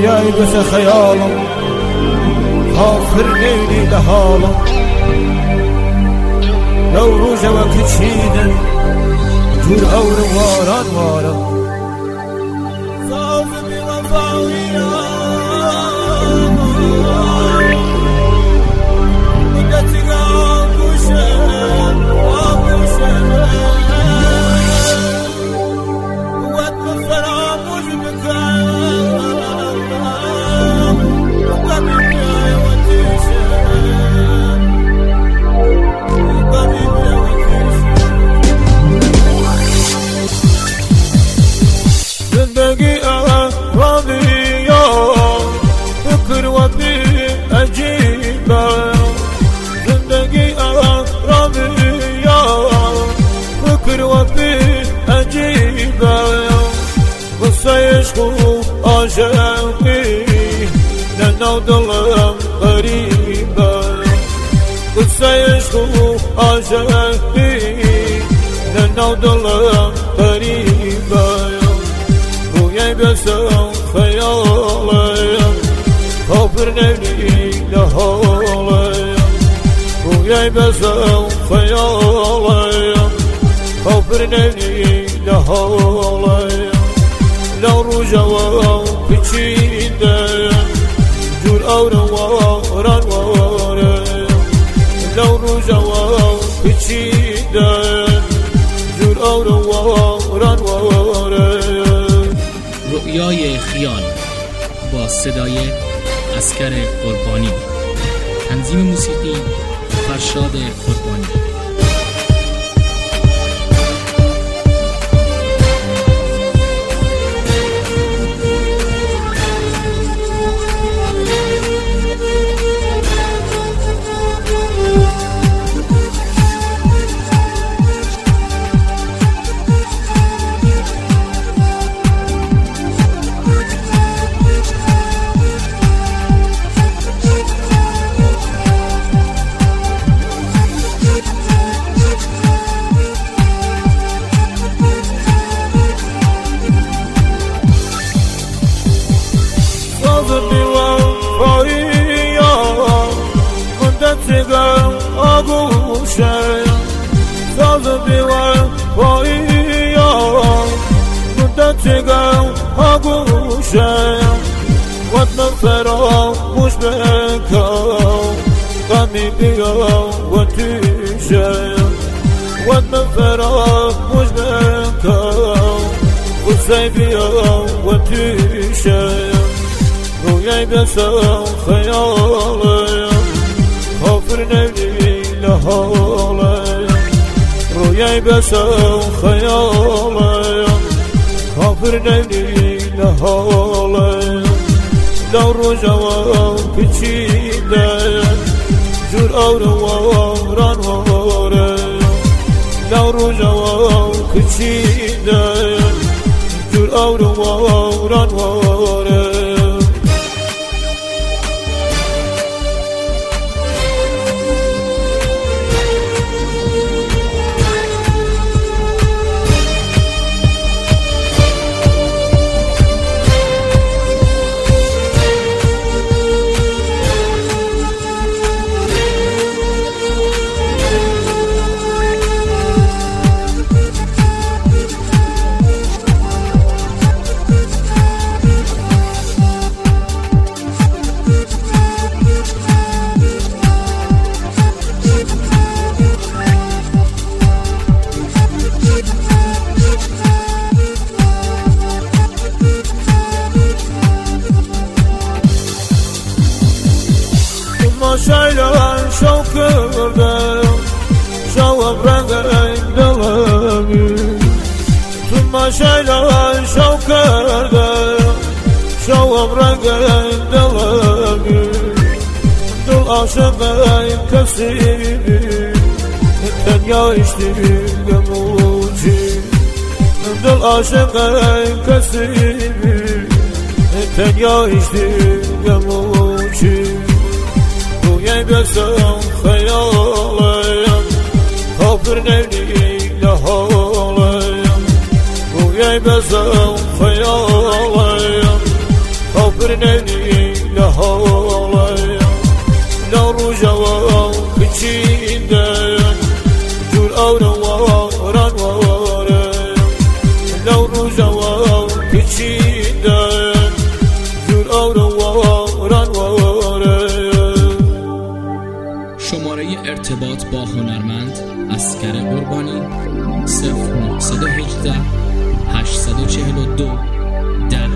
رویای بس خیالم کافر نیلی لحالم لو روز وقت چیدن جور اور واران وارم صاف بوفاوینا زندگی راضیه فکر و بی عجیبه زندگی راضیه فکر و بی عجیبه قصه عشق و عاشقی لنو دلم غریبه قصه عشق و عاشقی لنو دلم غریبه بسم خیالیم کافر نیلی لحالیم رویای بسم خیالیم کافر نیلی لحالیم لو رو جواب پیچیدیم جور اور واران واریم لو رو جواب پیچیدیم جور اور واران واریم رؤیای خیال با صدای عسکر قربانی، تنظیم موسیقی فرشاد قربانی. ساز بیوار بایم مدتگم آگوشم وطن فراموش بکن غمی بیام و تیشم وطن فراموش بکن غصه بیام و تیشم رویای بسم خیالیم کافر نیلی لحالیم رویای بسم خیالیم کافر نیلی لحالیم لو رو جواب پیچیدیم جور اور واران واریم لو رو جواب پیچیدیم جور اور واران واریم شایلان شو کردم شوام رنگ دلمی ثم شایلان شو کردم شوام رنگ دلمی دل عاشق کسی تنیا اشتیم موچی دل عاشق کسی تنیا اشتیم موچی رویای بسم خیالیم کافر نیلی لحالیم رویای بسم خیالیم کافر کافر نمی لحاله لا رجوا بچینده جور آورواران واره لا رجوا بچینده جور آورواران واره. شماره ارتباط با هنرمند عسکر قربانی 0918 842 10